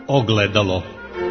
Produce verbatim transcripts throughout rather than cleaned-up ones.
Ogledalo.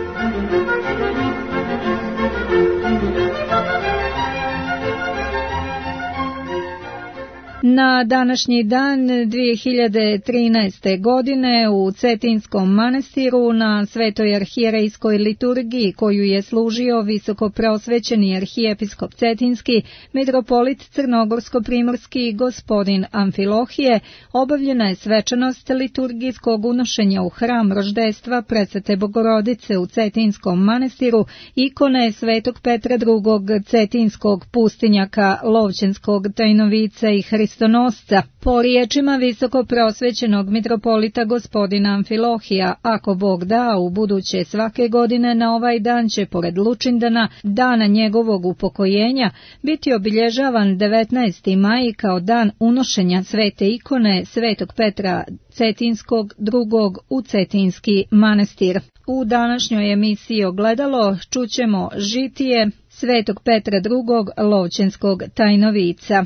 Na današnji dan dvije hiljade trinaeste. godine u Cetinskom manastiru na Svetoj arhijerejskoj liturgiji koju je služio visokoprosvećeni arhijepiskop Cetinski, mitropolit crnogorsko-primorski gospodin Amfilohije, obavljena je svečanost liturgijskog unošenja u hram roždestva Presvete Bogorodice u Cetinskom manastiru ikone Svetog Petra drugog cetinskog pustinjaka, Lovćenskog tajnovica i Hristonosca. Po riječima visokoprosvećenog mitropolita gospodina Amfilohija, ako Bog da, u buduće svake godine na ovaj dan će, pored Lučindana, dana njegovog upokojenja, biti obilježavan devetnaesti maj kao dan unošenja svete ikone Svetog Petra Cetinskog drugog u Cetinski manastir. U današnjoj emisiji Ogledalo čućemo žitije Svetog Petra drugog Lovćenskog tajnovica.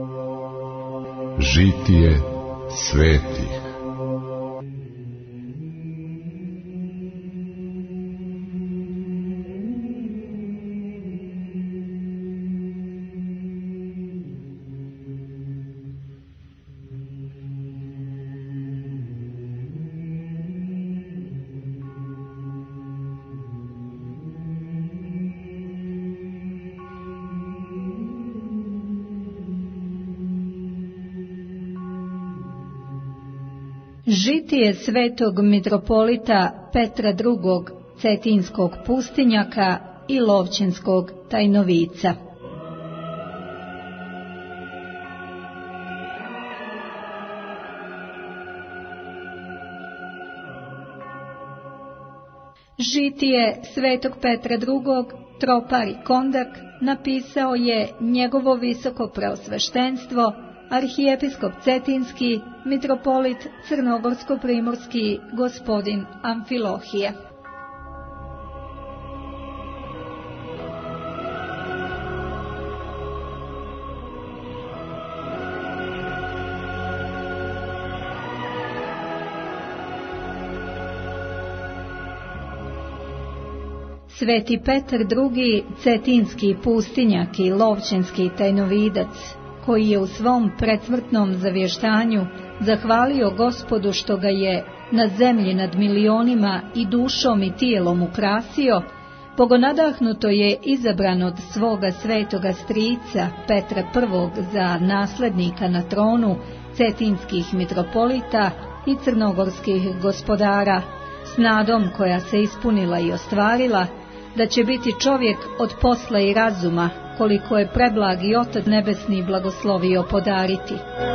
Žitije svetih. Žitije svetog mitropolita Petra drugog cetinskog pustinjaka i Lovćenskog tajnovica. Žitije svetog Petra drugog Tropar i Kondak napisao je njegovo visoko preosveštenstvo arhijepiskop Cetinski, mitropolit crnogorsko-primorski gospodin Amfilohije. Sveti Petar drugi cetinski pustinjak i Lovćenski tajnovidac, koji je u svom predsmrtnom zavještanju zahvalio Gospodu što ga je na zemlji nad milionima i dušom i tijelom ukrasio, bogonadahnuto je izabran od svoga svetoga strica Petra prvog za naslednika na tronu cetinskih mitropolita i crnogorskih gospodara, s nadom koja se ispunila i ostvarila, da će biti čovjek od posla i razuma, koliko je preblagi Otac nebesni blagoslovio podariti.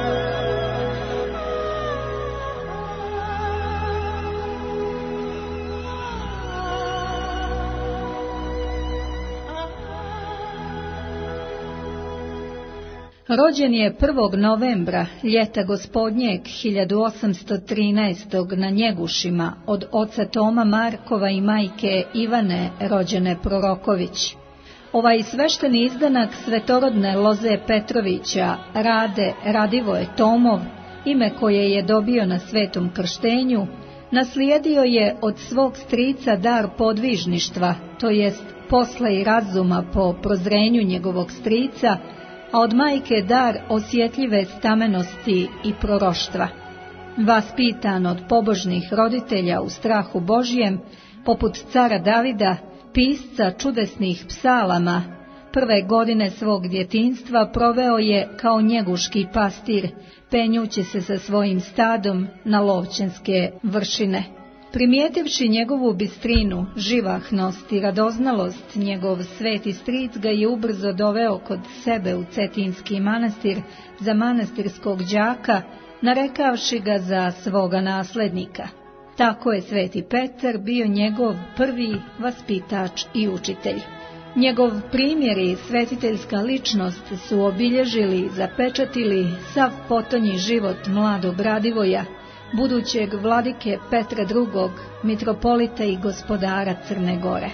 Rođen je prvog novembra ljeta gospodnjeg hiljadu osamsto trinaeste. na Njegušima od oca Toma Markova i majke Ivane rođene Proroković. Ovaj svešteni izdanak svetorodne loze Petrovića, Rade Radivoje Tomov, ime koje je dobio na svetom krštenju, naslijedio je od svog strica dar podvižništva, to jest posla i razuma po prozrenju njegovog strica, a od majke dar osjetljive stamenosti i proroštva. Vaspitan od pobožnih roditelja u strahu Božjem, poput cara Davida, pisca čudesnih psalama, prve godine svog djetinjstva proveo je kao njeguški pastir, penjući se sa svojim stadom na Lovćenske vršine. Primijetivši njegovu bistrinu, živahnost i radoznalost, njegov sveti stric ga je ubrzo doveo kod sebe u Cetinski manastir za manastirskog đaka, narekavši ga za svoga naslednika. Tako je sveti Petar bio njegov prvi vaspitač i učitelj. Njegov primjer i svetiteljska ličnost su obilježili i zapečatili sav potonji život mladog Radivoja, budućeg vladike Petra drugog, mitropolita i gospodara Crne Gore.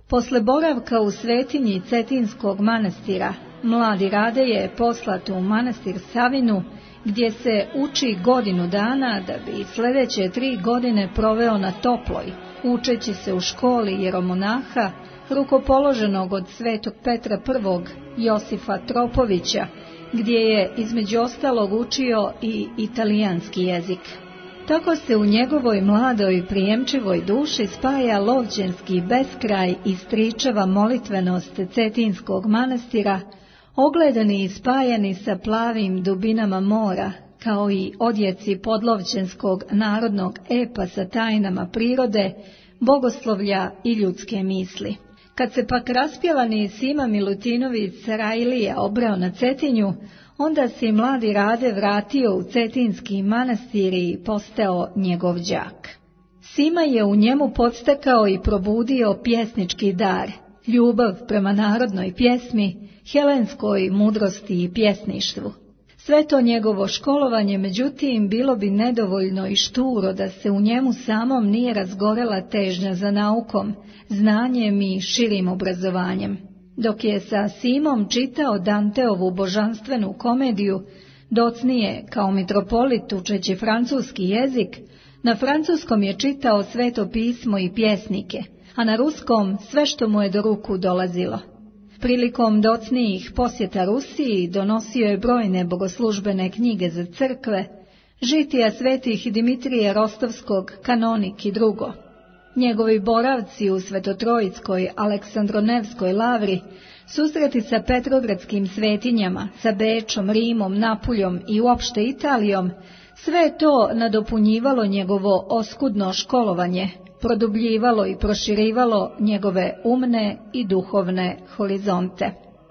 Posle boravka u svetinji Cetinskog manastira, mladi Rade je poslat u manastir Savinu, gdje se uči godinu dana da bi sljedeće tri godine proveo na Toploj, učeći se u školi jeromonaha, rukopoloženog od svetog Petra prvog Josifa Tropovića, gdje je između ostalog učio i italijanski jezik. Tako se u njegovoj mladoj prijemčivoj duši spaja lovđenski beskraj i stričeva molitvenost Cetinskog manastira, ogledani i spajani sa plavim dubinama mora, kao i odjeci podlovćenskog narodnog epa sa tajnama prirode, bogoslovlja i ljudske misli. Kad se pak raspjevani Sima Milutinović Sarajlija obrao na Cetinju, onda se mladi Rade vratio u Cetinski manastir i postao njegov đak. Sima je u njemu podstakao i probudio pjesnički dar, ljubav prema narodnoj pjesmi, helenskoj mudrosti i pjesništvu. Sve to njegovo školovanje, međutim, bilo bi nedovoljno i šturo da se u njemu samom nije razgorela težnja za naukom, znanjem i širim obrazovanjem. Dok je sa Simom čitao Danteovu božanstvenu komediju, docnije kao mitropolit učeći francuski jezik, na francuskom je čitao Sveto pismo i pjesnike, a na ruskom sve što mu je do ruku dolazilo. Prilikom docnijih posjeta Rusiji donosio je brojne bogoslužbene knjige za crkve, žitija svetih Dimitrija Rostovskog, kanonik i drugo. Njegovi boravci u Svetotrojskoj Aleksandronevskoj lavri, susreti sa petrogradskim svetinjama, sa Bečom, Rimom, Napuljom i uopšte Italijom, sve je to nadopunjivalo njegovo oskudno školovanje, produbljivalo i proširivalo njegove umne i duhovne horizonte.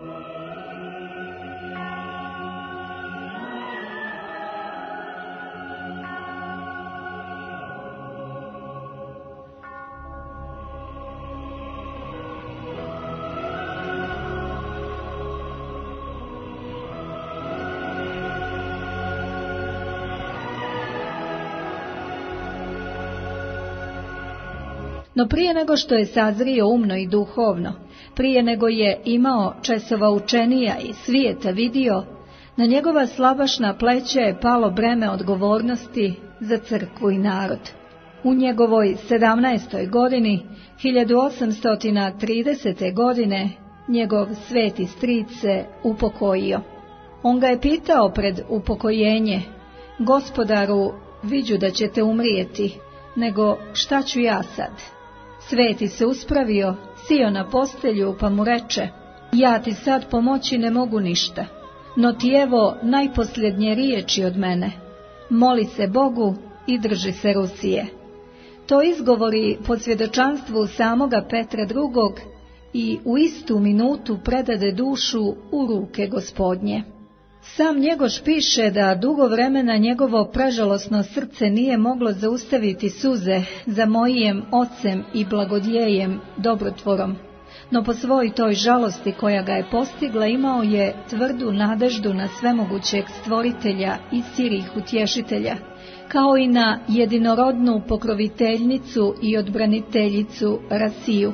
No prije nego što je sazrio umno i duhovno, prije nego je imao česova učenija i svijeta vidio, na njegova slabašna pleća je palo breme odgovornosti za crkvu i narod. U njegovoj sedamnaestoj godini, hiljadu osamsto tridesete. godine, njegov sveti stric se upokojio. On ga je pitao pred upokojenje: Gospodaru, viđu da ćete umrijeti, nego šta ću ja sad? Sveti se uspravio, sio na postelju, pa mu reče: ja ti sad pomoći ne mogu ništa, no ti evo najposljednje riječi od mene: moli se Bogu i drži se Rusije. To izgovori po svjedočanstvu samoga Petra drugog i u istu minutu predade dušu u ruke Gospodnje. Sam Njegoš piše da dugo vremena njegovo prežalosno srce nije moglo zaustaviti suze za Mojijem ocem i blagodjejem dobrotvorom, no po svoj toj žalosti koja ga je postigla imao je tvrdu nadeždu na svemogućeg stvoritelja i sirih utješitelja, kao i na jedinorodnu pokroviteljnicu i odbraniteljicu Rasiju.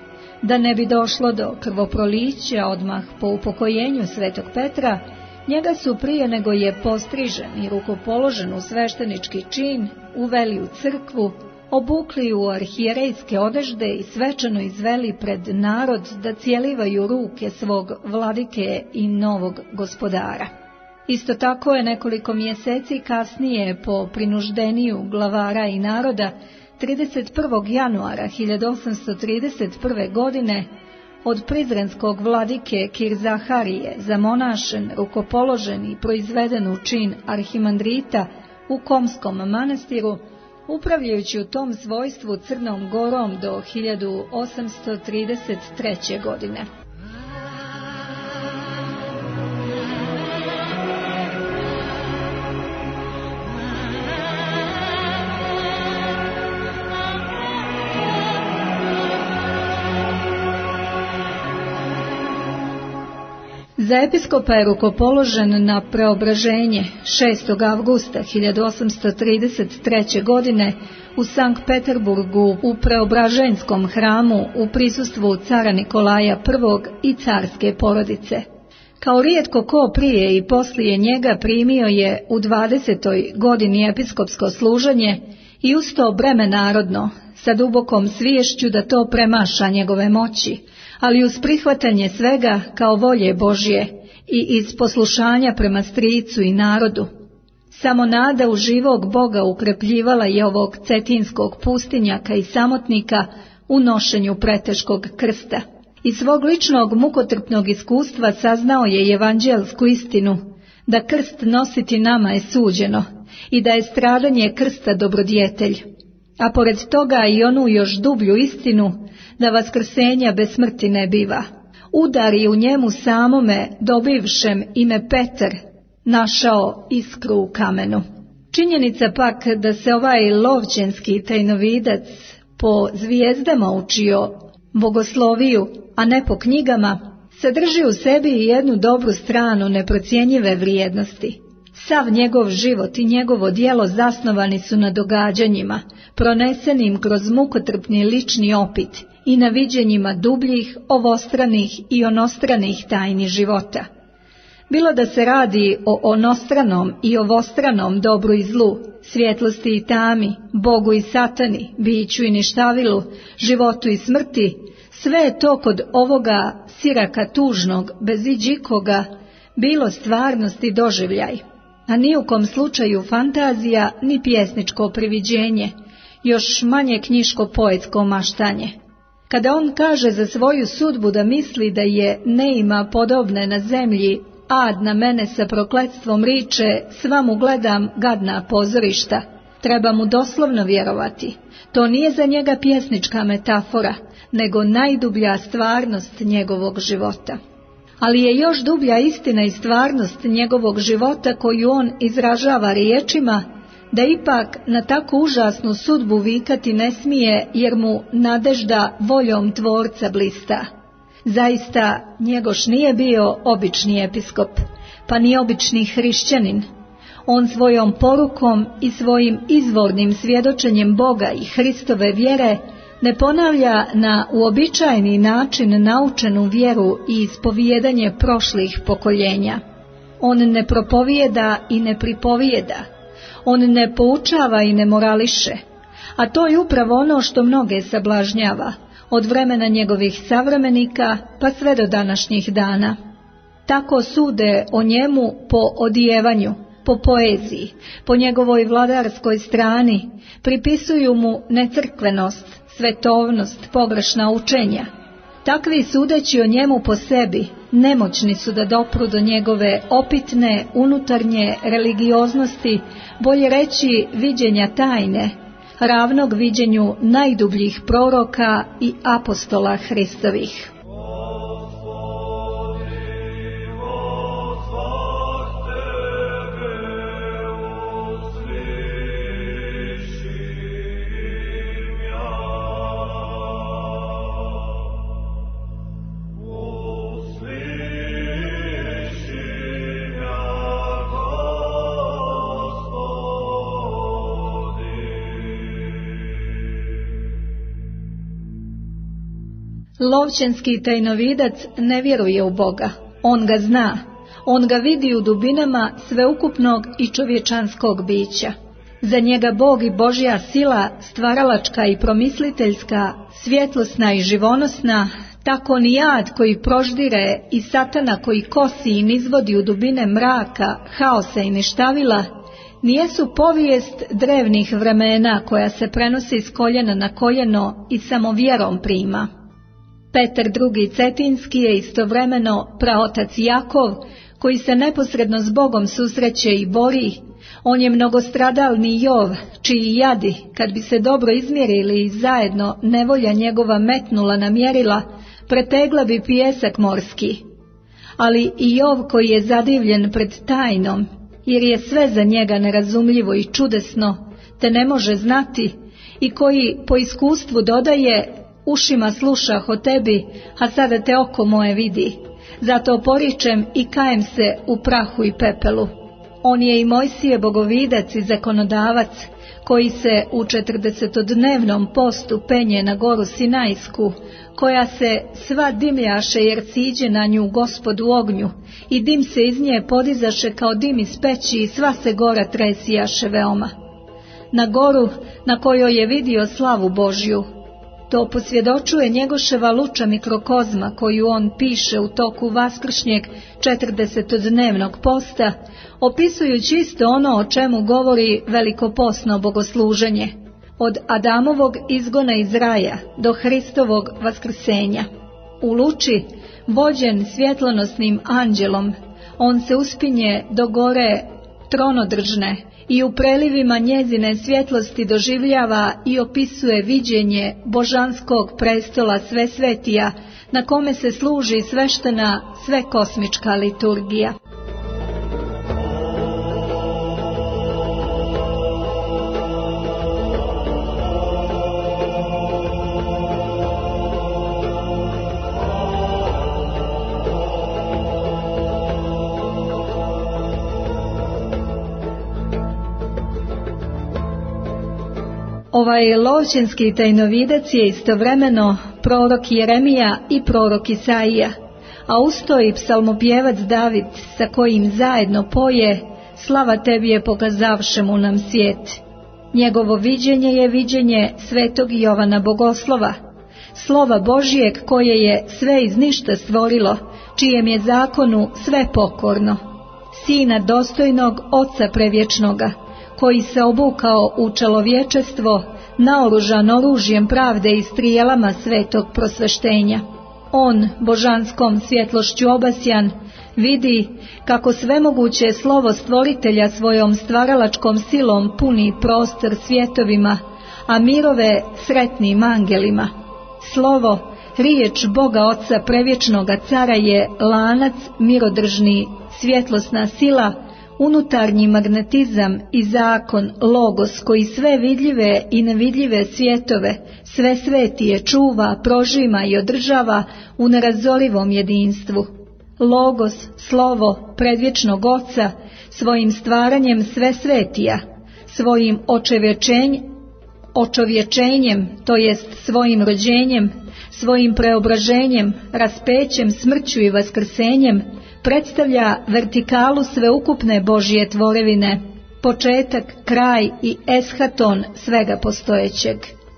Da ne bi došlo do krvoprolića odmah po upokojenju svetog Petra, njega su prije nego je postrižen i rukopoložen u sveštenički čin uveli u crkvu, obukli u arhijerejske odežde i svečano izveli pred narod da cijelivaju ruke svog vladike i novog gospodara. Isto tako je nekoliko mjeseci kasnije po prinuždeniju glavara i naroda trideset prvog januara hiljadu osamsto trideset prve. godine od prizrenskog vladike Kirzaharije zamonašen, rukopoložen i proizveden u čin arhimandrita u Komskom manastiru, upravljajući u tom svojstvu Crnom Gorom do hiljadu osamsto trideset treće. godine. Za episkopa je rukopoložen na preobraženje šestog avgusta hiljadu osamsto trideset treće. godine u Sankt Peterburgu u Preobraženjskom hramu u prisustvu cara Nikolaja prvog. i carske porodice. Kao rijetko ko prije i poslije njega primio je u dvadesetoj godini episkopsko služenje i usto breme narodno, sa dubokom sviješću da to premaša njegove moći, ali uz prihvatanje svega kao volje Božje i iz poslušanja prema stricu i narodu. Samo nada u živog Boga ukrepljivala je ovog cetinskog pustinjaka i samotnika u nošenju preteškog krsta. Iz svog ličnog mukotrpnog iskustva saznao je evanđelsku istinu, da krst nositi nama je suđeno i da je stradanje krsta dobrodjetelj, a pored toga i onu još dublju istinu, da vaskrsenja bez smrti ne biva. Udari u njemu samome, dobivšem ime Petar, našao iskru u kamenu. Činjenica pak da se ovaj lovćenski tajnovidac po zvijezdama učio bogosloviju, a ne po knjigama, sadrži u sebi i jednu dobru stranu neprocjenjive vrijednosti. Sav njegov život i njegovo djelo zasnovani su na događanjima, pronesenim kroz mukotrpni lični opit i na viđenjima dubljih, ovostranih i onostranih tajni života. Bilo da se radi o onostranom i ovostranom dobru i zlu, svjetlosti i tami, Bogu i satani, biću i ništavilu, životu i smrti, sve je to kod ovoga siraka tužnog, bez iđikoga, bilo stvarnost i doživljaj, a ni u kom slučaju fantazija ni pjesničko priviđenje, još manje knjiško-poetsko maštanje. Kada on kaže za svoju sudbu da misli da je ne ima podobne na zemlji, ad na mene sa prokletstvom riče, sva mu gledam gadna pozorišta, treba mu doslovno vjerovati. To nije za njega pjesnička metafora, nego najdublja stvarnost njegovog života. Ali je još dublja istina i stvarnost njegovog života koju on izražava riječima, da ipak na tako užasnu sudbu vikati ne smije, jer mu nadežda voljom Tvorca blista. Zaista, Njegoš nije bio obični episkop, pa ni obični hrišćanin. On svojom porukom i svojim izvornim svjedočenjem Boga i Hristove vjere ne ponavlja na uobičajeni način naučenu vjeru i ispovijedanje prošlih pokoljenja. On ne propovijeda i ne pripovijeda. On ne poučava i ne morališe. A to je upravo ono što mnoge sablažnjava, od vremena njegovih savremenika pa sve do današnjih dana. Tako sude o njemu po odijevanju, po poeziji, po njegovoj vladarskoj strani, pripisuju mu necrkvenost, svetovnost, pogrešna učenja. Takvi sudeći o njemu po sebi, nemoćni su da dopru do njegove opitne, unutarnje religioznosti, bolje reći viđenja tajne, ravnog viđenju najdubljih proroka i apostola Hristovih. Lovćenski tajnovidac ne vjeruje u Boga, on ga zna, on ga vidi u dubinama sveukupnog i čovječanskog bića. Za njega Bog i Božja sila, stvaralačka i promisliteljska, svjetlosna i živonosna, tako ni jad koji proždire i satana koji kosi i nizvodi u dubine mraka, haosa i ništavila, nijesu povijest drevnih vremena koja se prenosi s koljena na koljeno i samo vjerom prima. Petar drugi. Cetinski je istovremeno praotac Jakov, koji se neposredno s Bogom susreće i bori. On je mnogostradalni Jov, čiji jadi, kad bi se dobro izmjerili i zajedno nevolja njegova metnula na mjerila, pretegla bi pijesak morski. Ali i Jov koji je zadivljen pred tajnom, jer je sve za njega nerazumljivo i čudesno, te ne može znati, i koji po iskustvu dodaje: ušima slušah o tebi, a sada te oko moje vidi. Zato poričem i kajem se u prahu i pepelu. On je i Mojsije bogovidac i zakonodavac, koji se u četrdesetodnevnom postu penje na goru Sinajsku, koja se sva dimljaše jer siđe na nju Gospod u ognju, i dim se iz nje podizaše kao dim iz peći i sva se gora tresijaše veoma. Na goru na kojoj je vidio slavu Božju. To posvjedočuje njegoševa luča mikrokozma koju on piše u toku vaskršnjeg četrdesetodnevnog posta, opisujući isto ono o čemu govori velikoposno bogosluženje, od Adamovog izgona iz raja do Hristovog vaskrsenja. U luči, vođen svjetlonosnim anđelom, on se uspinje do gore tronodržne i u prelivima njezine svjetlosti doživljava i opisuje viđenje božanskog prestola Svesvetija, na kome se služi sveštena svekosmička liturgija. Ovaj lovćenski tajnovidac je istovremeno prorok Jeremija i prorok Isaija, a usto i psalmopjevac David, sa kojim zajedno poje: slava tebi je pokazavšemu nam svijet. Njegovo viđenje je viđenje svetog Jovana Bogoslova, slova Božijeg koje je sve iz ništa stvorilo, čijem je zakonu sve pokorno, sina dostojnog Oca prevječnoga, koji se obukao u čelovječestvo, naoružan oružjem pravde i strijelama svetog prosveštenja. On, božanskom svjetlošću obasjan, vidi kako svemoguće slovo stvoritelja svojom stvaralačkom silom puni prostor svjetovima, a mirove sretnim angelima. Slovo, riječ Boga Oca prevječnoga cara je lanac mirodržni, svjetlosna sila, unutarnji magnetizam i zakon, logos, koji sve vidljive i nevidljive svjetove, sve svetije čuva, prožima i održava u nerazorivom jedinstvu. Logos, slovo predvječnog Oca, svojim stvaranjem sve svetija, svojim očevječenjem, očovječenjem, to jest svojim rođenjem, svojim preobraženjem, raspećem, smrću i vaskrsenjem, predstavlja vertikalu sveukupne Božje tvorevine, početak, kraj i eshaton svega postojećeg.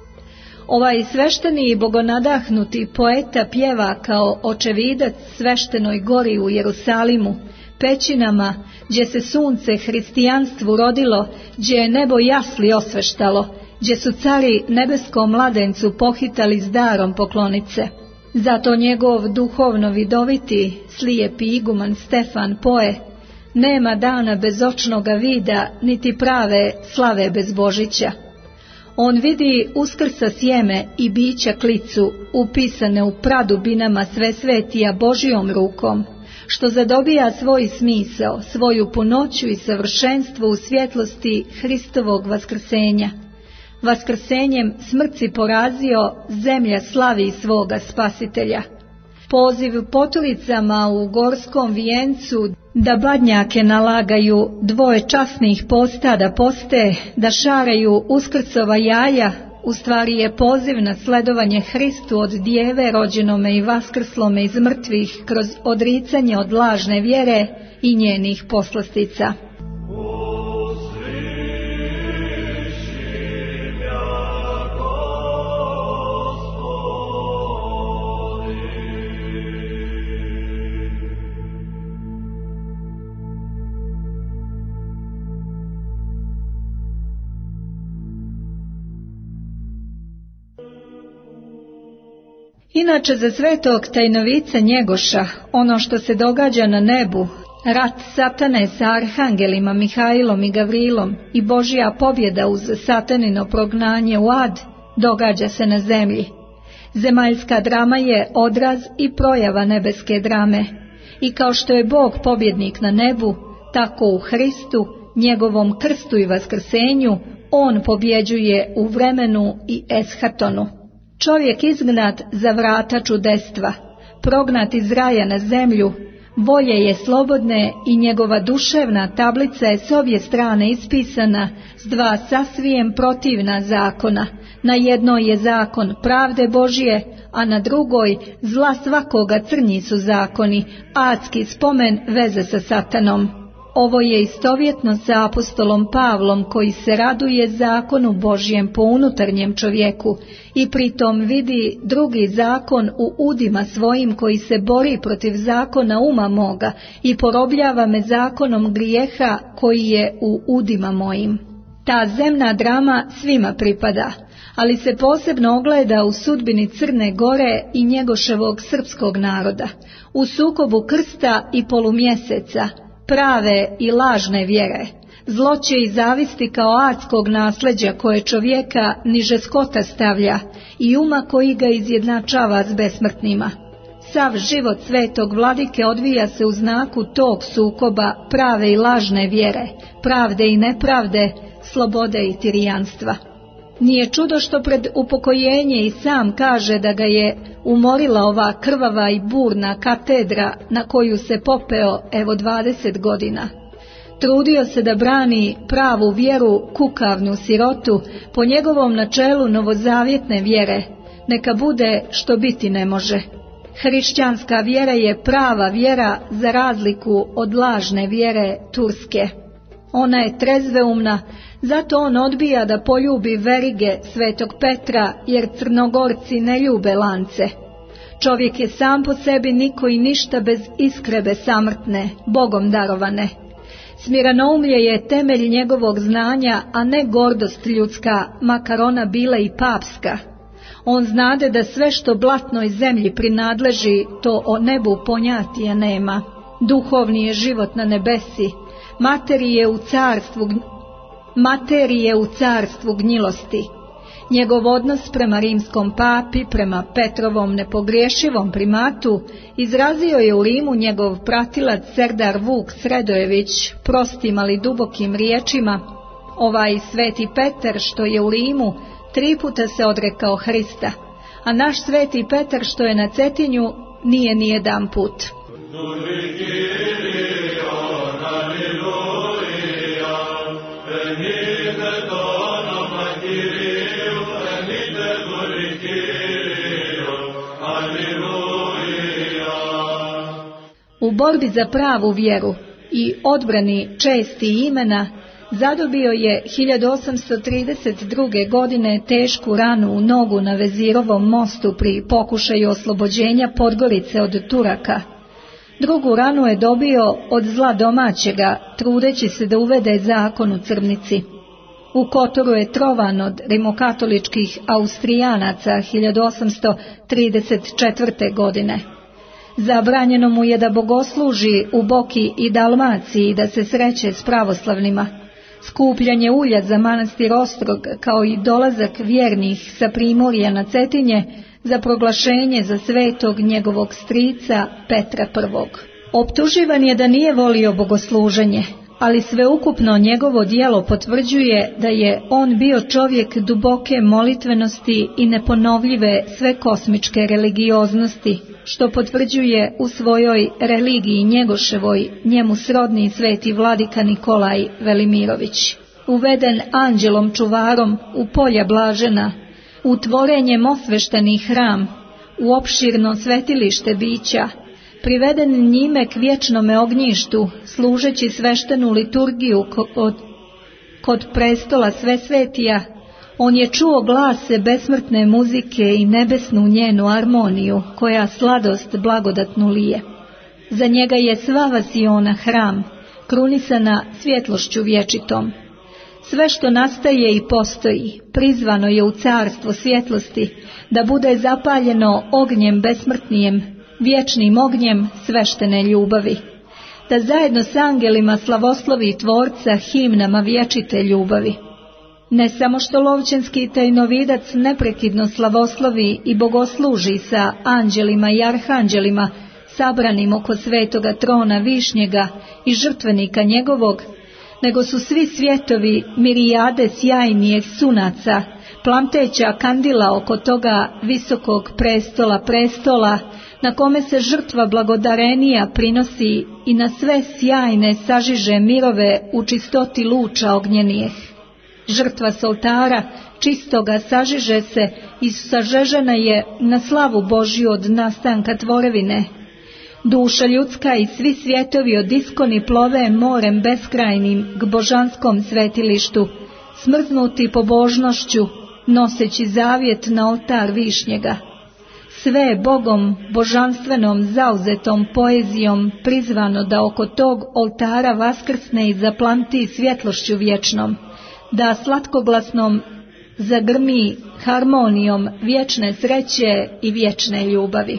Ovaj svešteni i bogonadahnuti poeta pjeva kao očevidac sveštenoj gori u Jerusalimu, pećinama, gdje se sunce hristijanstvu rodilo, gdje je nebo jasli osveštalo, gdje su cari nebeskom mladencu pohitali s darom poklonice. Zato njegov duhovno vidoviti, slijepi iguman Stefan poe: nema dana bez očnoga vida, niti prave slave bez Božića. On vidi uskrsa sjeme i bića klicu, upisane u pradubinama Svesvetija Božijom rukom, što zadobija svoj smisao, svoju punoću i savršenstvo u svjetlosti Hristovog vaskrsenja. Vaskrsenjem smrci porazio, zemlja slavi svoga spasitelja. Poziv potolicama u gorskom vijencu da badnjake nalagaju, dvoje časnih posta da poste, da šaraju uskrcova jaja, u stvari je poziv na sledovanje Hristu od djeve rođenome i vaskrslome iz mrtvih kroz odricanje od lažne vjere i njenih poslastica. Inače, za svetog tajnovica Njegoša, ono što se događa na nebu, rat satane sa arhangelima Mihajlom i Gavrilom i Božja pobjeda uz satanino prognanje u ad, događa se na zemlji. Zemaljska drama je odraz i projava nebeske drame. I kao što je Bog pobjednik na nebu, tako u Hristu, njegovom krstu i vaskrsenju, on pobjeđuje u vremenu i eshatonu. Čovjek izgnat za vrata čudestva, prognat iz raja na zemlju, volje je slobodne i njegova duševna tablica je s obje strane ispisana s dva sasvijem protivna zakona. Na jednoj je zakon pravde Božije, a na drugoj zla svakoga crnji su zakoni, adski spomen veze sa satanom. Ovo je istovjetno sa apostolom Pavlom koji se raduje zakonu Božjem po unutarnjem čovjeku i pritom vidi drugi zakon u udima svojim koji se bori protiv zakona uma moga i porobljava me zakonom grijeha koji je u udima mojim. Ta zemna drama svima pripada, ali se posebno ogleda u sudbini Crne Gore i Njegoševog srpskog naroda, u sukobu krsta i polumjeseca, prave i lažne vjere, zloće i zavisti kao adskog nasljeđa koje čovjeka niže skota stavlja i uma koji ga izjednačava s besmrtnima. Sav život svetog vladike odvija se u znaku tog sukoba prave i lažne vjere, pravde i nepravde, slobode i tirijanstva. Nije čudo što pred upokojenje i sam kaže da ga je umorila ova krvava i burna katedra na koju se popeo evo dvadeset godina. Trudio se da brani pravu vjeru, kukavnu sirotu, po njegovom načelu novozavjetne vjere, neka bude što biti ne može. Hrišćanska vjera je prava vjera za razliku od lažne vjere turske. Ona je trezveumna, zato on odbija da poljubi verige svetog Petra, jer Crnogorci ne ljube lance. Čovjek je sam po sebi niko i ništa bez iskrebe samrtne, Bogom darovane. Smiranoumlje je temelj njegovog znanja, a ne gordost ljudska, makar ona bila i papska. On znade da sve što blatnoj zemlji prinadleži, to o nebu ponjatija nema. Duhovni je život na nebesi, materije u carstvu, materije u carstvu gnjilosti. Njegov odnos prema rimskom papi, prema Petrovom nepogriješivom primatu, izrazio je u Rimu njegov pratilac Serdar Vuk Sredojević prostim ali dubokim riječima: ovaj sveti Petar što je u Rimu tri puta se odrekao Hrista, a naš sveti Petar što je na Cetinju nije ni jedan put. U borbi za pravu vjeru i odbrani česti imena zadobio je hiljadu osamsto trideset druge. godine tešku ranu u nogu na Vezirovom mostu pri pokušaju oslobođenja Podgorice od Turaka. Drugu ranu je dobio od zla domaćega, trudeći se da uvede zakon u Crnici. U Kotoru je trovan od rimokatoličkih Austrijanaca hiljadu osamsto trideset četvrte. godine. Zabranjeno mu je da bogosluži u Boki i Dalmaciji i da se sreće s pravoslavnima. Skupljanje ulja za manastir Ostrog, kao i dolazak vjernih sa Primorja na Cetinje za proglašenje za svetog njegovog strica Petra prvog. Optuživan je da nije volio bogosluženje, ali sveukupno njegovo djelo potvrđuje da je on bio čovjek duboke molitvenosti i neponovljive svekosmičke religioznosti, što potvrđuje u svojoj religiji Njegoševoj njemu srodni sveti vladika Nikolaj Velimirović. Uveden anđelom čuvarom u polja blažena, u tvorenjem osvešteni hram, u opširno svetilište bića, priveden njime k vječnome ognjištu, služeći sveštenu liturgiju kod, kod prestola Svesvetija, on je čuo glase besmrtne muzike i nebesnu njenu armoniju, koja sladost blagodatnu lije. Za njega je sva vasiona hram, krunisana svjetlošću vječitom. Sve što nastaje i postoji, prizvano je u carstvo svjetlosti, da bude zapaljeno ognjem besmrtnijem, vječnim ognjem sveštene ljubavi, da zajedno s angelima slavoslovi Tvorca himnama vječite ljubavi. Ne samo što lovčanski tajnovidac neprekidno slavoslovi i bogosluži sa anđelima i arhanđelima sabranim oko svetoga trona Višnjega i žrtvenika njegovog, nego su svi svjetovi mirijade sjajnijeg sunaca plamteća kandila oko toga visokog prestola prestola, na kome se žrtva blagodarenija prinosi i na sve sjajne sažiže mirove u čistoti luča ognjenijeh. Žrtva s oltara čistoga sažiže se i sažežena je na slavu Božju od nastanka tvorevine. Duša ljudska i svi svjetovi od iskoni plove morem beskrajnim k božanskom svetilištu, smrznuti pobožnošću, noseći zavjet na oltar višnjega. Sve Bogom božanstvenom zauzetom poezijom prizvano da oko tog oltara vaskrsne i zaplamti svjetlošću vječnom, da slatkoglasnom zagrmi harmonijom vječne sreće i vječne ljubavi.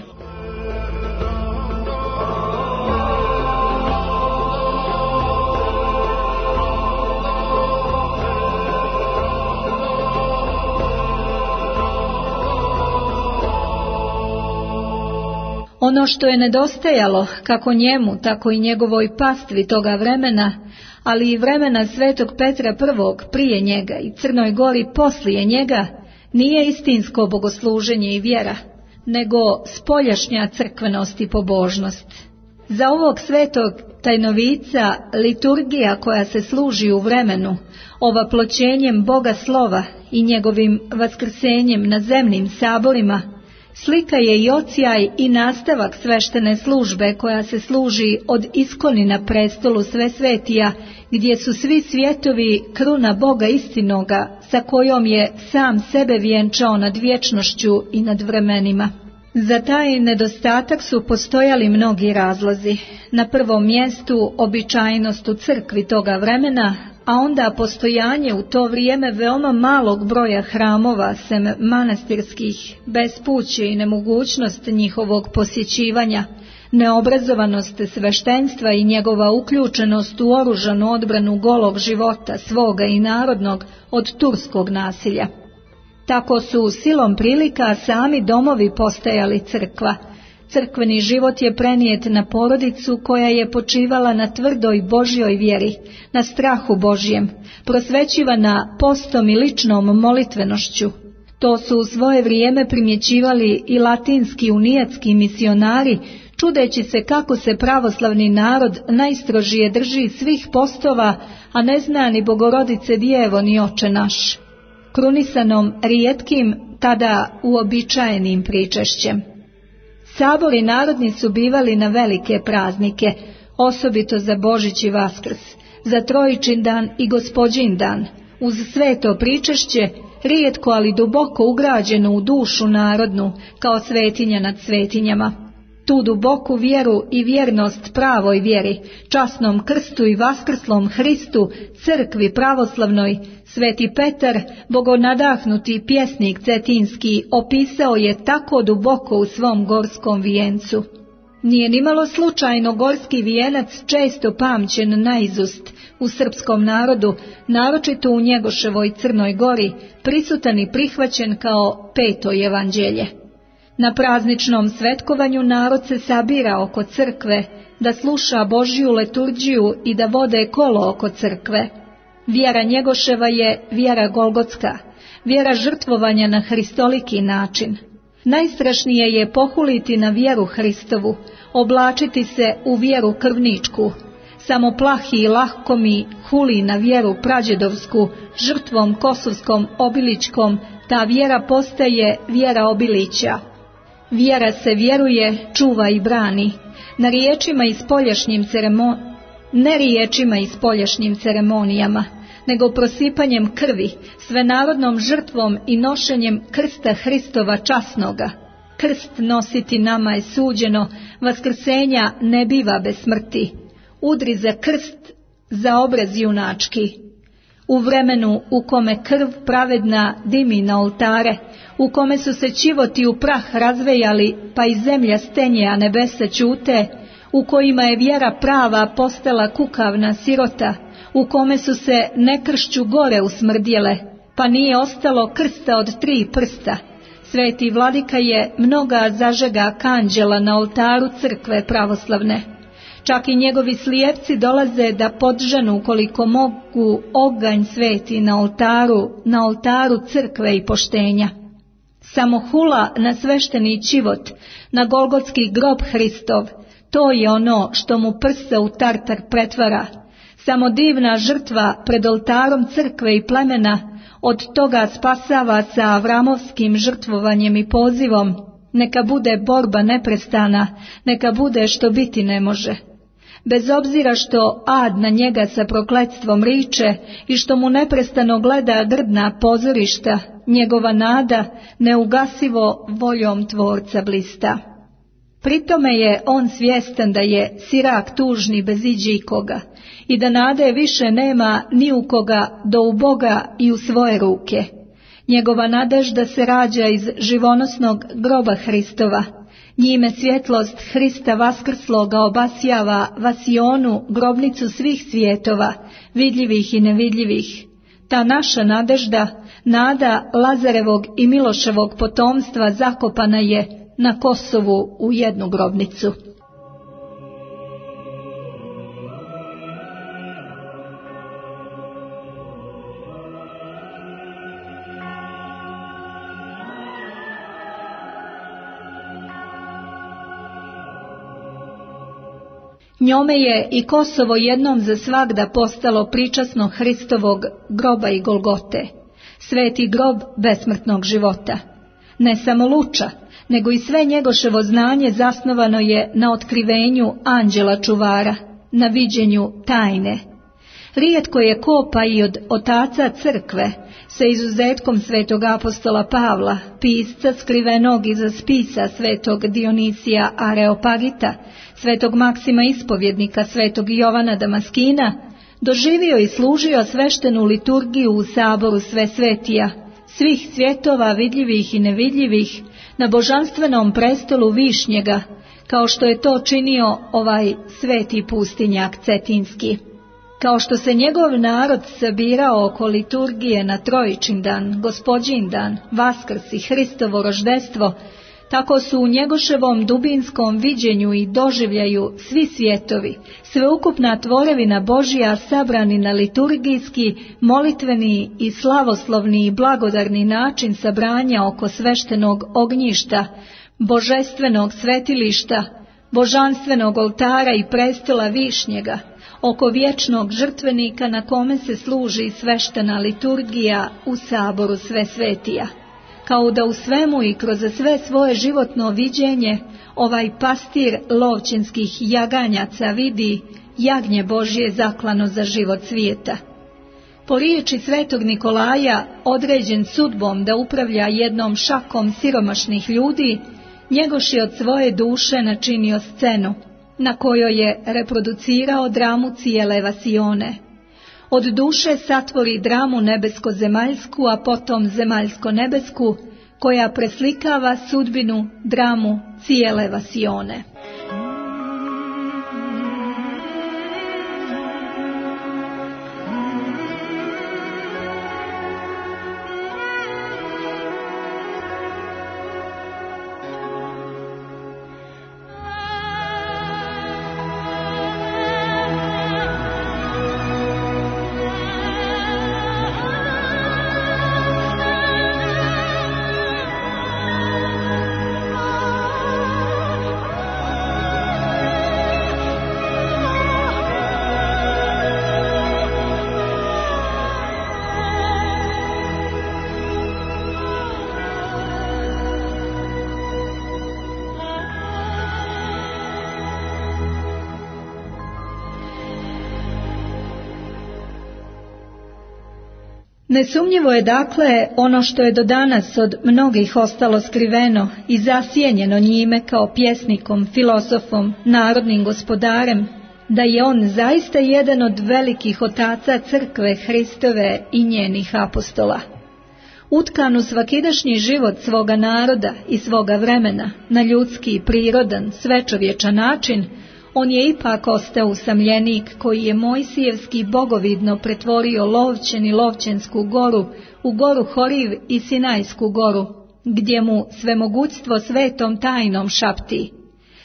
Ono što je nedostajalo kako njemu, tako i njegovoj pastvi toga vremena, ali i vremena svetog Petra prvog prije njega i Crnoj Gori poslije njega, nije istinsko bogosluženje i vjera, nego spoljašnja crkvenost i pobožnost. Za ovog svetog tajnovica liturgija koja se služi u vremenu, ovaploćenjem Boga slova i njegovim vaskrsenjem na zemnim saborima, slika je i ocijaj i nastavak sveštene službe koja se služi od iskoni na prestolu Svesvetija, gdje su svi svjetovi kruna Boga istinoga, sa kojom je sam sebe vjenčao nad vječnošću i nad vremenima. Za taj nedostatak su postojali mnogi razlozi. Na prvom mjestu običajnost u crkvi toga vremena, a onda postojanje u to vrijeme veoma malog broja hramova sem manastirskih, bespuće i nemogućnost njihovog posjećivanja, neobrazovanost sveštenstva i njegova uključenost u oružanu odbranu golog života svoga i narodnog od turskog nasilja. Tako su silom prilika sami domovi postajali crkva. Crkveni život je prenijet na porodicu koja je počivala na tvrdoj Božjoj vjeri, na strahu Božjem, prosvećivana postom i ličnom molitvenošću. To su u svoje vrijeme primjećivali i latinski unijatski misionari, čudeći se kako se pravoslavni narod najstrožije drži svih postova, a ne zna ni Bogorodice Djevo ni Oče naš, krunisanom rijetkim, tada uobičajenim pričešćem. Sabori narodni su bivali na velike praznike, osobito za Božić i Vaskrs, za Trojičin dan i Gospođin dan, uz sveto pričešće, rijetko ali duboko ugrađeno u dušu narodnu, kao svetinja nad svetinjama. Tu duboku vjeru i vjernost pravoj vjeri, časnom krstu i vaskrslom Hristu, crkvi pravoslavnoj, Sveti Petar, bogonadahnuti pjesnik cetinski, opisao je tako duboko u svom gorskom vijencu. Nije nimalo slučajno gorski vijenac često pamćen naizust u srpskom narodu, naročito u Njegoševoj Crnoj Gori, prisutan i prihvaćen kao peto evanđelje. Na prazničnom svetkovanju narod se sabira oko crkve, da sluša Božju liturgiju i da vode kolo oko crkve. Vjera Njegoševa je vjera golgotska, vjera žrtvovanja na hristoliki način. Najstrašnije je pohuliti na vjeru Hristovu, oblačiti se u vjeru krvničku. Samo plahi i lahkomi huli na vjeru prađedovsku, žrtvom kosovskom obiličkom, ta vjera postaje vjera obilića. Vjera se vjeruje, čuva i brani, na riječima i spoljašnjim ceremonijama, ne riječima i spoljašnjim ceremonijama, nego prosipanjem krvi, svenarodnom žrtvom i nošenjem krsta Hristova časnoga. Krst nositi nama je suđeno, vaskrsenja ne biva bez smrti. Udri za krst, za obraz junački. U vremenu u kome krv pravedna dimi na oltare, u kome su se čivoti u prah razvejali, pa i zemlja stenje, a nebesa ćute, u kojima je vjera prava postala kukavna sirota, u kome su se nekršću gore usmrdjele, pa nije ostalo krsta od tri prsta. Sveti vladika je mnoga zažega kanđela na oltaru crkve pravoslavne. Čak i njegovi slijepci dolaze da podženu koliko mogu oganj sveti na oltaru, na oltaru crkve i poštenja. Samo hula na svešteni čivot, na golgotski grob Hristov, to je ono što mu prsa u tartar pretvara. Samo divna žrtva pred oltarom crkve i plemena od toga spasava sa avramovskim žrtvovanjem i pozivom: neka bude borba neprestana, neka bude što biti ne može. Bez obzira što ad na njega sa prokletstvom riče i što mu neprestano gleda grdna pozorišta, njegova nada neugasivo voljom Tvorca blista. Pritome je on svjestan da je sirak tužni bez iđe ikoga i da nade više nema ni u koga do u Boga i u svoje ruke. Njegova nadežda se rađa iz živonosnog groba Hristova. Njime svjetlost Hrista vaskrsloga obasjava vasionu, grobnicu svih svijetova, vidljivih i nevidljivih. Ta naša nadežda, nada Lazarevog i Miloševog potomstva, zakopana je na Kosovu u jednu grobnicu. Njome je i Kosovo jednom za svagda postalo pričasno Hristovog groba i Golgote, sveti grob besmrtnog života. Ne samo Luča, nego i sve njegoševo znanje zasnovano je na otkrivenju anđela čuvara, na viđenju tajne. Rijetko je ko pa i od otaca crkve, sa izuzetkom svetog apostola Pavla, pisca skrivenog iza spisa svetog Dionisija Areopagita, svetog Maksima ispovjednika, svetog Jovana Damaskina, doživio i služio sveštenu liturgiju u saboru sve svetija, svih svjetova vidljivih i nevidljivih, na božanstvenom prestolu Višnjega, kao što je to činio ovaj sveti pustinjak Cetinski. Kao što se njegov narod sabirao oko liturgije na Trojičin dan, Gospođin dan, Vaskrs i Hristovo roždestvo, tako su u njegoševom dubinskom viđenju i doživljaju svi svjetovi, sveukupna tvorevina Božja sabrani na liturgijski, molitveni i slavoslovni i blagodarni način sabranja oko sveštenog ognjišta, božestvenog svetilišta, božanstvenog oltara i prestola Višnjega, oko vječnog žrtvenika na kome se služi sveštena liturgija u saboru sve svetija. Kao da u svemu i kroz sve svoje životno viđenje ovaj pastir lovčinskih jaganjaca vidi jagnje Božje zaklano za život svijeta. Po riječi svetog Nikolaja, određen sudbom da upravlja jednom šakom siromašnih ljudi, njegoš je od svoje duše načinio scenu, na kojoj je reproducirao dramu cijele vasione. Od duše satvori dramu nebesko-zemaljsku, a potom zemaljsko-nebesku, koja preslikava sudbinu, dramu cijele vasione. Nesumnjivo je dakle ono što je do danas od mnogih ostalo skriveno i zasjenjeno njime kao pjesnikom, filozofom, narodnim gospodarem, da je on zaista jedan od velikih otaca crkve Hristove i njenih apostola. Utkan u svakidašnji život svoga naroda i svoga vremena, na ljudski, prirodan, svečovječan način, on je ipak ostao usamljenik koji je Mojsijevski bogovidno pretvorio Lovćen i Lovćensku goru u goru Horiv i Sinajsku goru, gdje mu svemogućstvo svetom tajnom šapti: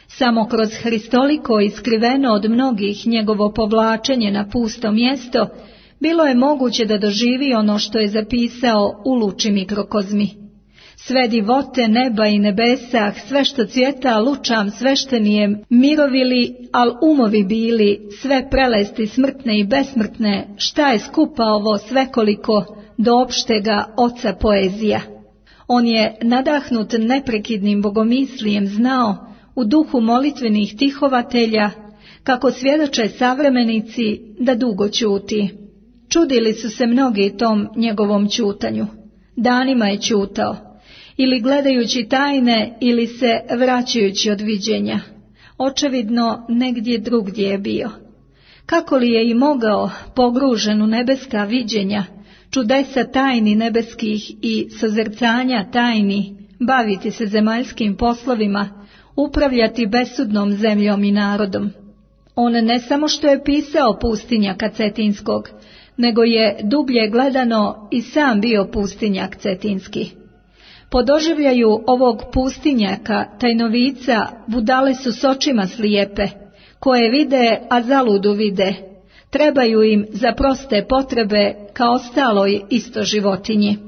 Samo kroz Hristoliko iskriveno od mnogih njegovo povlačenje na pusto mjesto bilo je moguće da doživi ono što je zapisao u luči mikrokozmi. Sve divote neba i nebesah, sve što cvjeta lučam sveštenijem, mirovili, al umovi bili, sve prelesti smrtne i besmrtne, šta je skupa ovo svekoliko do opštega oca poezija. On je, nadahnut neprekidnim bogomislijem, znao, u duhu molitvenih tihovatelja, kako svjedoče savremenici, da dugo ćuti. Čudili su se mnogi tom njegovom ćutanju. Danima je ćutao, ili gledajući tajne, ili se vraćajući od viđenja. Očevidno negdje drugdje je bio. Kako li je i mogao, pogružen u nebeska viđenja, čudesa tajni nebeskih i sozercanja tajni, baviti se zemaljskim poslovima, upravljati besudnom zemljom i narodom? On ne samo što je pisao pustinjaka Cetinskog, nego je dublje gledano i sam bio pustinjak Cetinski. Po doživljaju ovog pustinjaka, tajnovica, budale su s očima slijepe, koje vide, a zaludu vide. Trebaju im za proste potrebe, kao ostaloj isto životinji.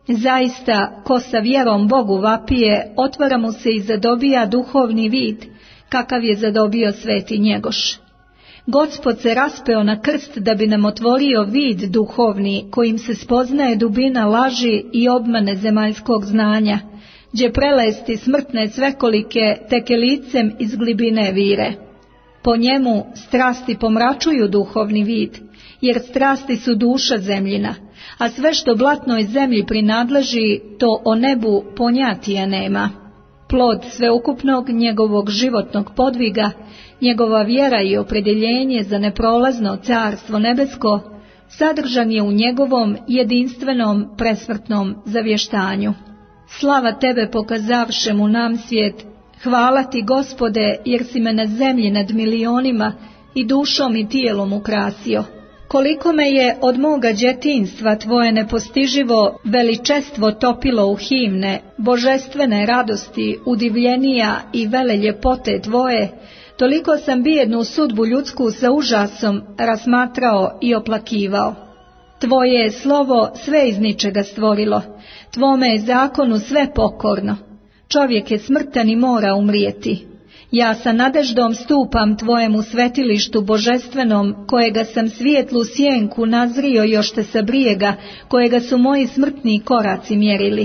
Zaista, ko sa vjerom Bogu vapije, otvara mu se i zadobija duhovni vid, kakav je zadobio sveti Njegoš. Gospod se raspeo na krst da bi nam otvorio vid duhovni, kojim se spoznaje dubina laži i obmane zemaljskog znanja, gdje prelesti smrtne svekolike teke licem iz glibine vire. Po njemu strasti pomračuju duhovni vid, jer strasti su duša zemljina, a sve što blatnoj zemlji prinadleži, to o nebu ponjatija nema. Plod sveukupnog njegovog životnog podviga, njegova vjera i opredjeljenje za neprolazno carstvo nebesko, sadržan je u njegovom jedinstvenom presmrtnom zavještanju. Slava tebe pokazavšemu nam svijet, hvala ti, Gospode, jer si me na zemlji nad milionima i dušom i tijelom ukrasio. Koliko me je od moga djetinjstva tvoje nepostiživo veličestvo topilo u himne, božestvene radosti, udivljenija i vele ljepote tvoje, toliko sam bijednu sudbu ljudsku sa užasom rasmatrao i oplakivao. Tvoje je slovo sve iz ničega stvorilo, tvome je zakonu sve pokorno. Čovjek je smrtan i mora umrijeti. Ja sa nadeždom stupam tvojemu svetilištu božestvenom, kojega sam svijetlu sjenku nazrio još te sa brijega, kojega su moji smrtni koraci mjerili.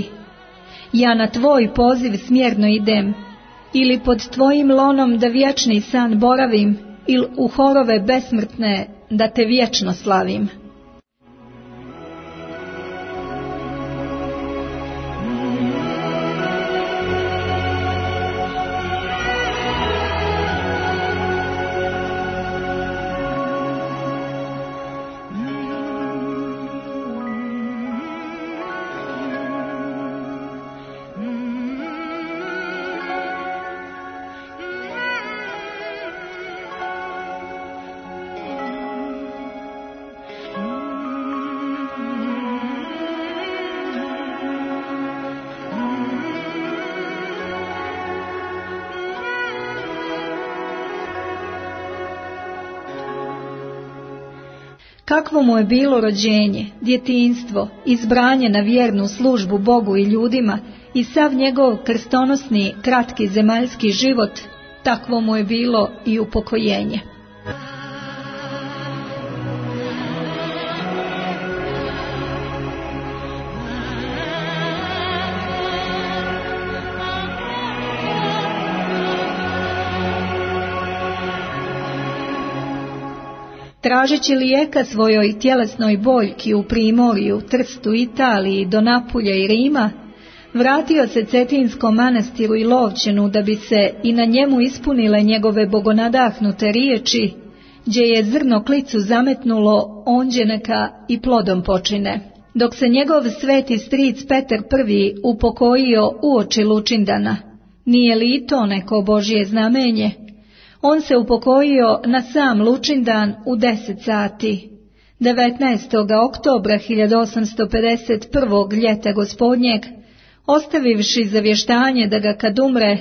Ja na tvoj poziv smjerno idem, ili pod tvojim lonom da vječni san boravim, ili u horove besmrtne da te vječno slavim. Kakvo mu je bilo rođenje, djetinjstvo, izbranje na vjernu službu Bogu i ljudima i sav njegov krstonosni, kratki zemaljski život, takvo mu je bilo i upokojenje. Tražeći lijeka svojoj tjelesnoj boljki u Primorju, Trstu, Italiji, do Napulja i Rima, vratio se Cetinskom manastiru i Lovćenu da bi se i na njemu ispunile njegove bogonadahnute riječi, gdje je zrno klicu zametnulo, ondje neka i plodom počine. Dok se njegov sveti stric Petar prvi upokojio uoči Lučindana, nije li i to neko Božje znamenje? On se upokojio na sam Lučindan u deset sati, devetnaestog oktobra hiljadu osamsto pedeset prvog ljeta gospodnjeg, ostavivši zavještanje da ga kad umre,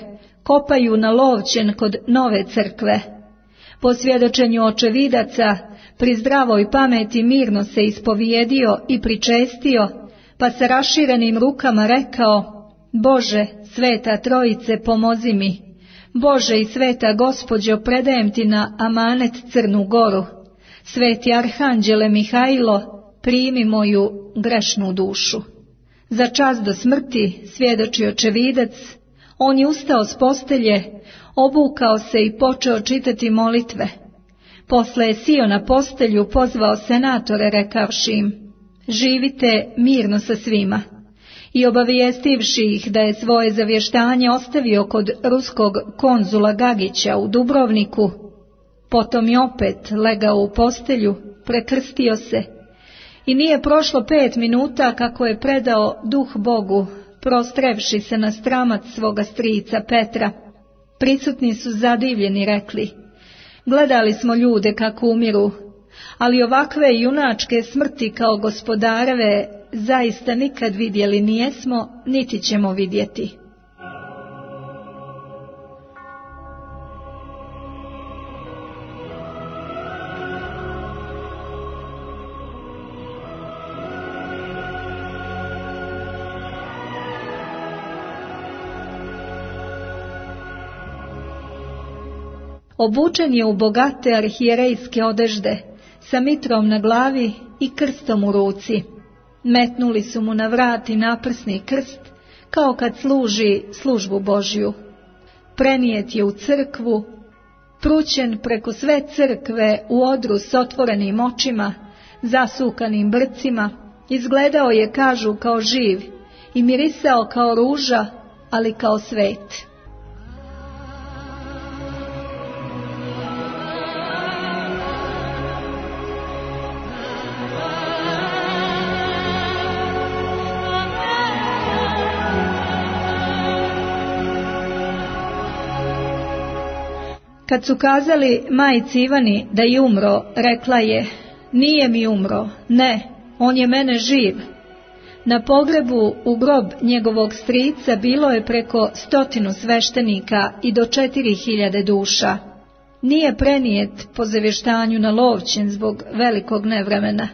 kopaju na Lovćen kod Nove crkve. Po svjedočenju očevidaca, pri zdravoj pameti mirno se ispovijedio i pričestio, pa sa raširenim rukama rekao: Bože, Sveta Trojice, pomozi mi. Bože i Sveta Gospođo, predajem ti na amanet Crnu Goru. Sveti Arhanđele Mihajlo, primi moju grešnu dušu. Za čas do smrti, svjedoči očevidac, on je ustao s postelje, obukao se i počeo čitati molitve. Posle je sio na postelju, pozvao senatore rekavši im: živite mirno sa svima. I obavijestivši ih da je svoje zavještanje ostavio kod ruskog konzula Gagića u Dubrovniku, potom je opet legao u postelju, prekrstio se i nije prošlo pet minuta kako je predao duh Bogu, prostrevši se na stramac svoga strica Petra. Prisutni su zadivljeni rekli: gledali smo ljude kako umiru, ali ovakve junačke smrti kao gospodareve zaista nikad vidjeli nijesmo, niti ćemo vidjeti. Obučen je u bogate arhijerejske odežde, sa mitrom na glavi i krstom u ruci. Metnuli su mu na vrat i naprsni krst, kao kad služi službu Božju. Prenijet je u crkvu, prućen preko sve crkve u odru s otvorenim očima, zasukanim brcima, izgledao je, kažu, kao živ i mirisao kao ruža, ali kao svet. Kad su kazali majici Ivani da je umro, rekla je: nije mi umro, ne, on je mene živ. Na pogrebu u grob njegovog strica bilo je preko stotinu sveštenika i do četiri hiljade duša. Nije prenijet po zavještanju na Lovćen zbog velikog nevremena.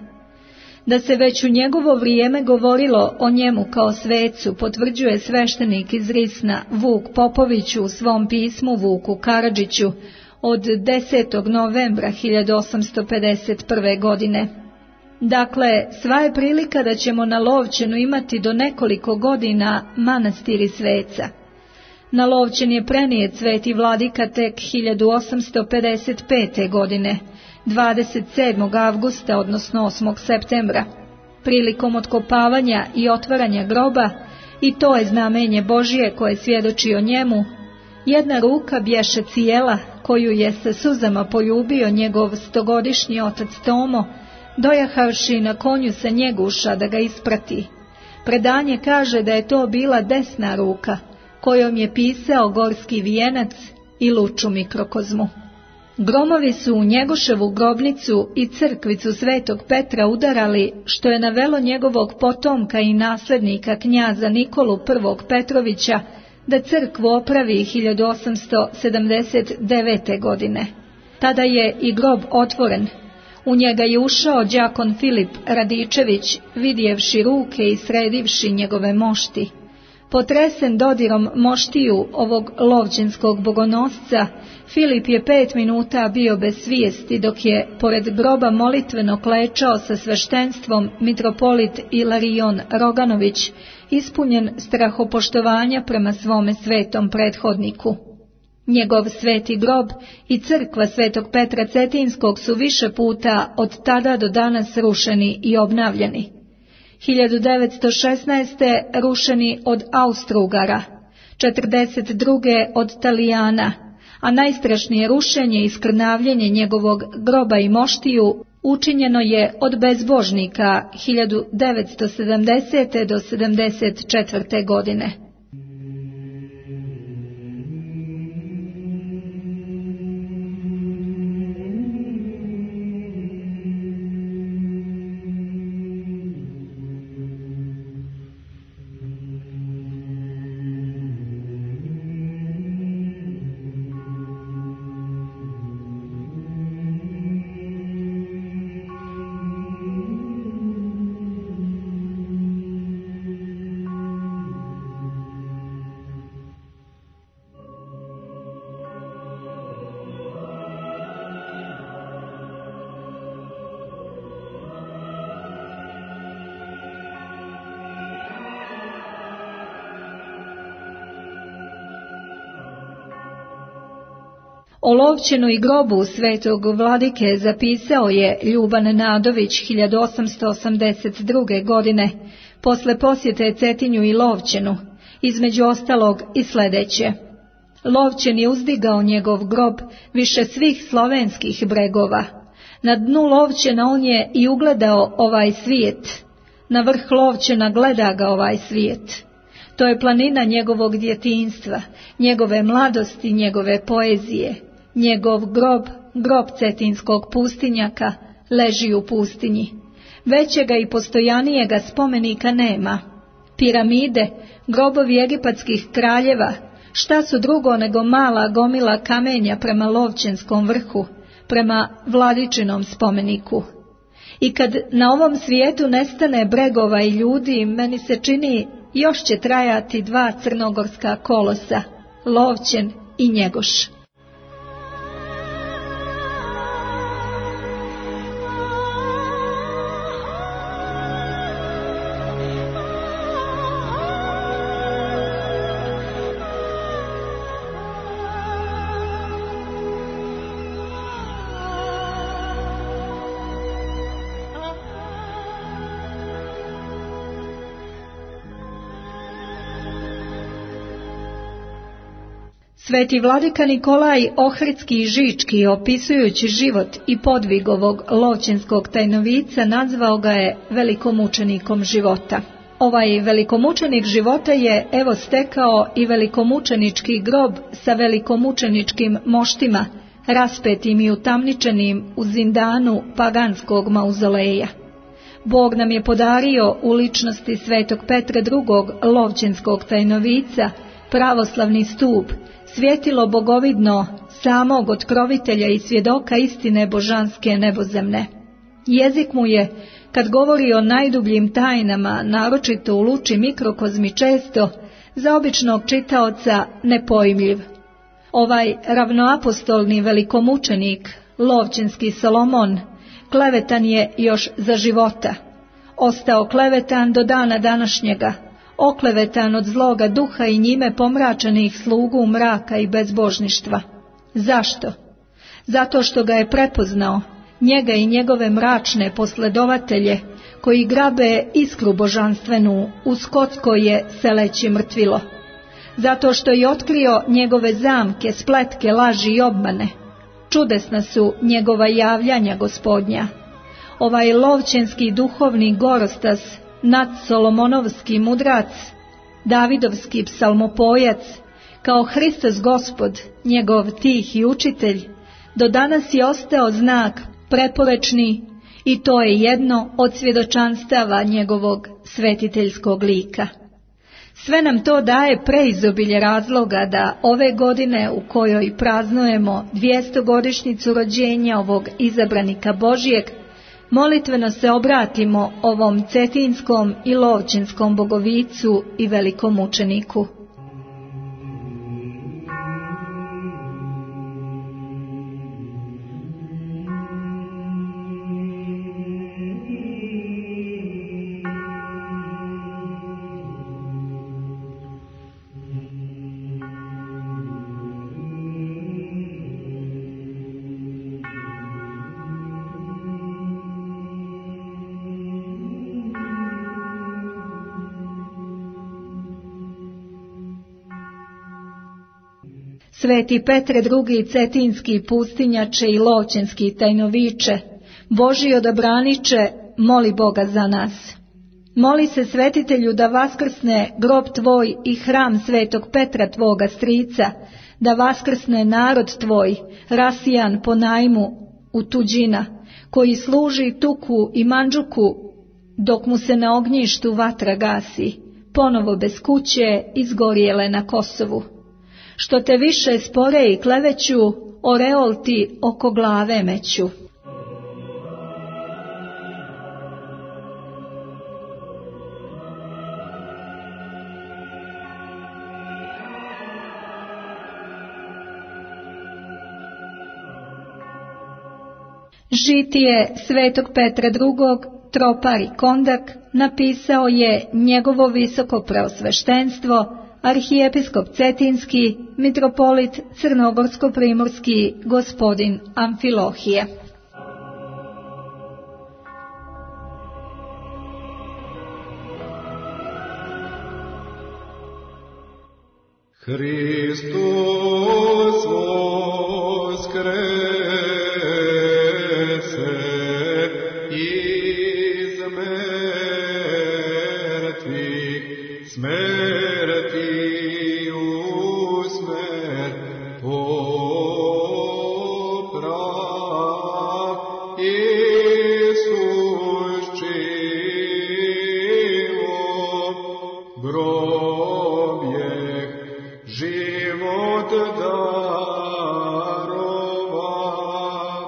Da se već u njegovo vrijeme govorilo o njemu kao svecu, potvrđuje sveštenik iz Risna Vuk Popović u svom pismu Vuku Karadžiću od desetog novembra hiljadu osamsto pedeset prve. godine. Dakle, sva je prilika da ćemo na Lovćenu imati do nekoliko godina manastiri sveca. Na Lovćen je prenijet sveti vladika tek hiljadu osamsto pedeset pete. godine, dvadeset sedmog avgusta, odnosno osmog septembra, prilikom otkopavanja i otvaranja groba, i to je znamenje Božije koje svjedoči o njemu. Jedna ruka bješe cijela, koju je sa suzama poljubio njegov stogodišnji otac Tomo, dojahavši na konju sa Njeguša da ga isprati. Predanje kaže da je to bila desna ruka, kojom je pisao gorski vijenac i luču mikrokozmu. Gromovi su u Njegoševu grobnicu i crkvicu Svetog Petra udarali, što je navelo njegovog potomka i nasljednika knjaza Nikolu I. Petrovića da crkvu opravi hiljadu osamsto sedamdeset devete. godine. Tada je i grob otvoren. U njega je ušao đakon Filip Radičević, vidjevši ruke i sredivši njegove mošti. Potresen dodirom moštiju ovog lovćenskog bogonosca, Filip je pet minuta bio bez svijesti, dok je pored groba molitveno klečao sa sveštenstvom mitropolit Ilarion Roganović, ispunjen strahopoštovanja prema svome svetom prethodniku. Njegov sveti grob i crkva Svetog Petra Cetinskog su više puta od tada do danas rušeni i obnavljani. hiljadu devetsto šesnaeste. rušeni od Austrougara, četrdeset druge. od Talijana, a najstrašnije rušenje i skrnavljenje njegovog groba i moštiju učinjeno je od bezbožnika hiljadu devetsto sedamdesete. do sedamdeset četvrte. godine. O Lovćenu i grobu svetog vladike zapisao je Ljuban Nadović hiljadu osamsto osamdeset druge. godine, posle posjete Cetinju i Lovćenu, između ostalog i sljedeće. Lovćen je uzdigao njegov grob više svih slovenskih bregova. Na dnu Lovćena on je i ugledao ovaj svijet. Na vrh Lovćena gleda ga ovaj svijet. To je planina njegovog djetinjstva, njegove mladosti, njegove poezije. Njegov grob, grob cetinskog pustinjaka, leži u pustinji. Većega i postojanijega spomenika nema. Piramide, grobovi egipatskih kraljeva, šta su drugo nego mala gomila kamenja prema Lovćenskom vrhu, prema Vladičinom spomeniku. I kad na ovom svijetu nestane bregova i ljudi, meni se čini još će trajati dva crnogorska kolosa, Lovćen i Njegoš. Sveti vladika Nikolaj Ohridski i Žički, opisujući život i podvig ovog lovćenskog tajnovica, nazvao ga je velikomučenikom života. Ovaj velikomučenik života je evo stekao i velikomučenički grob sa velikomučeničkim moštima, raspetim i utamničenim u zindanu paganskog mauzoleja. Bog nam je podario u ličnosti svetog Petra drugog. lovćenskog tajnovica pravoslavni stup, svjetilo bogovidno samog otkrovitelja i svjedoka istine božanske nebozemne. Jezik mu je, kad govori o najdubljim tajnama, naročito u luči mikrokozmi, često za običnog čitaoca nepojmljiv. Ovaj ravnoapostolni velikomučenik, lovćenski Solomon, klevetan je još za života. Ostao klevetan do dana današnjega, oklevetan od zloga duha i njime pomračenih slugu mraka i bezbožništva. Zašto? Zato što ga je prepoznao, njega i njegove mračne posledovatelje, koji grabe iskru božanstvenu, uz kocko je seleći mrtvilo. Zato što je otkrio njegove zamke, spletke, laži i obmane. Čudesna su njegova javljanja gospodnja. Ovaj lovćenski duhovni gorostas, nad Solomonovski mudrac, Davidovski psalmopojac, kao Hristos Gospod, njegov tihi učitelj, do danas je ostao znak preporečni i to je jedno od svjedočanstava njegovog svetiteljskog lika. Sve nam to daje preizobilje razloga da ove godine u kojoj praznujemo dvjeestogodišnjicu rođenja ovog izabranika Božijeg, molitveno se obratimo ovom cetinskom i lovćenskom bogovicu i velikomučeniku. Sveti Petre drugi cetinski pustinjače i lovćenski tajnoviče, Božji odabraniče, moli Boga za nas. Moli se svetitelju da vaskrsne grob tvoj i hram svetog Petra tvoga strica, da vaskrsne narod tvoj, rasijan po najmu u tuđina, koji služi tuku i mandžuku, dok mu se na ognjištu vatra gasi, ponovo bez kuće izgorjele na Kosovu. Što te više spore i kleveću, oreol ti oko glave meću. Žitije svetog Petra drugog. Tropar i Kondak napisao je njegovo visoko preosveštenstvo arhijepiskop Cetinski, mitropolit Crnogorsko-primorski gospodin Amfilohije. Hristos voskrese iz mrtvih, smrti usmrt poprav. Isus život grob je život darova.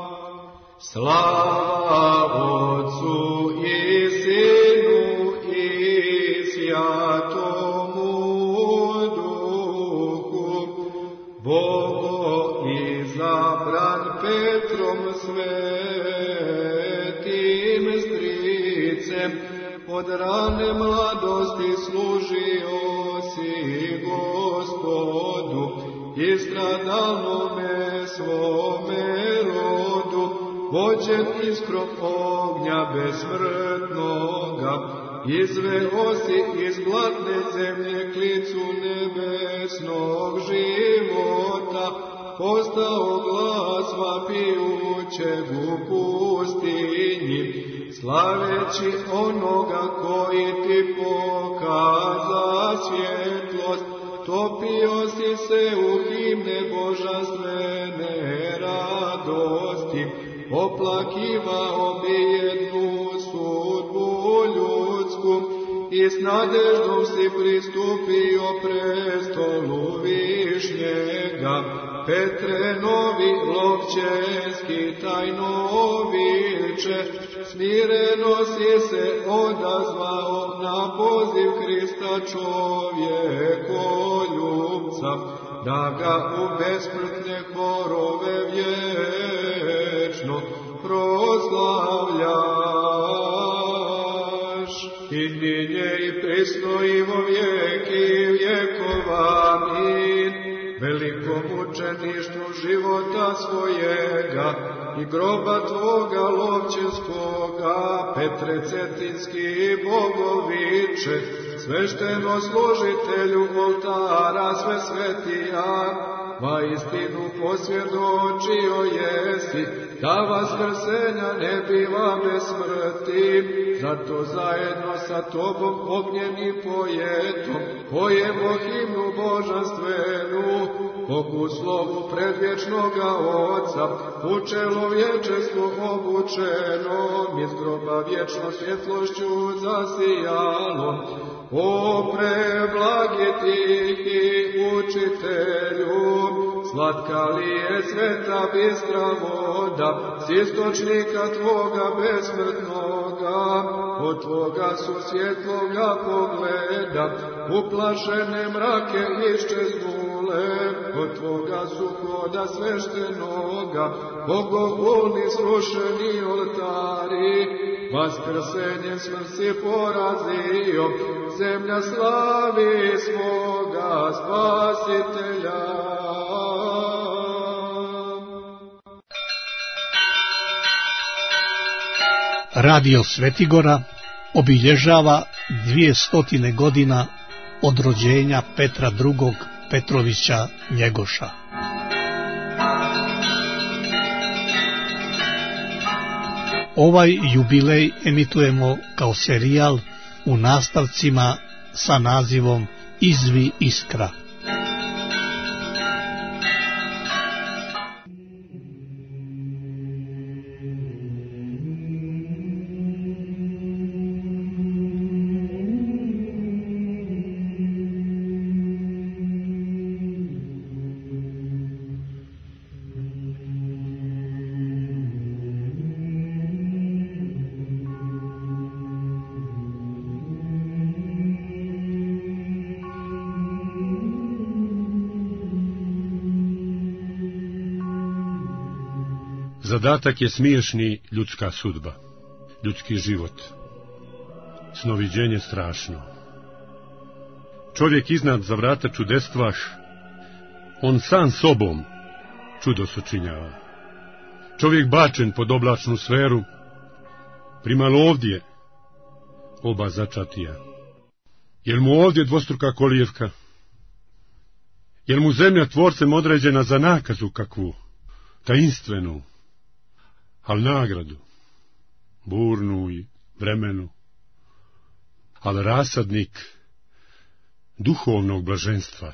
Slava Otcu i Sinu i Svjatomu Duhu, Bogo izabran Petrom svetim stricem, od rane mladosti služio si Gospodu i stradalnome svome rodu, vođen iskrom ognja besmrtnoga, izveo si iz blatne zemlje klicu nebesnog života, postao glas vapijućeg u pustinji, slaveći onoga koji ti pokaza svjetlost. Topio si se u himne božanstvene radosti, oplakivao bi jednu sudbu ljudsku i s nadeždom si pristupio prestolu višnjega. Petre, novi lovčenski tajno viče, smireno si se odazvao na poziv Krista čovjekoljubca, da ga u besmrtne horove vječno proslavljaš. I ninje i prisno i vo vijeki vjekova. Amin. Velikom učeništvu života svojega i groba tvoga lovčeskoga, Petre Cetinski Bogoviče, svešteno služitelju oltara sve svetija, va istinu posvjedočio jesi, da vaskrsenja ne biva bez smrti, zato zajedno sa tobom ognjeni pojetom, pojemo himnu božanstvenu, Bogu slovu predvječnoga Oca, u čelo vječestvo obučeno, iz groba vječno svjetlošću zasijalo. O preblagi tihi učitelju, slatka li je sveta bistra voda, s istočnika tvoga besmrtnoga, od tvoga su svjetloga pogleda, uplašene mrake iščeznule, od tvoga su hoda sveštenoga, bogohulni srušeni oltari, vaskrsenjem smrt si porazio, zemlja slavi svoga Spasitelja. Radio Svetigora obilježava dvije godina od rođenja Petra drugog Petrovića Njegoša. Ovaj jubilej emitujemo kao serijal u nastavcima sa nazivom Izvi iskra. Zadatak je smiješni ljudska sudba, ljudski život, snoviđenje strašno. čovjek iznad za vrata čudestvah, on sam sobom čudo sočinjava. Čovjek bačen pod oblačnu sferu, primalo ovdje oba začatija. Jel mu ovdje dvostruka kolijevka? Jel mu zemlja tvorcem određena za nakazu kakvu, tajinstvenu, al nagradu, burnu i vremenu, al rasadnik duhovnog blaženstva?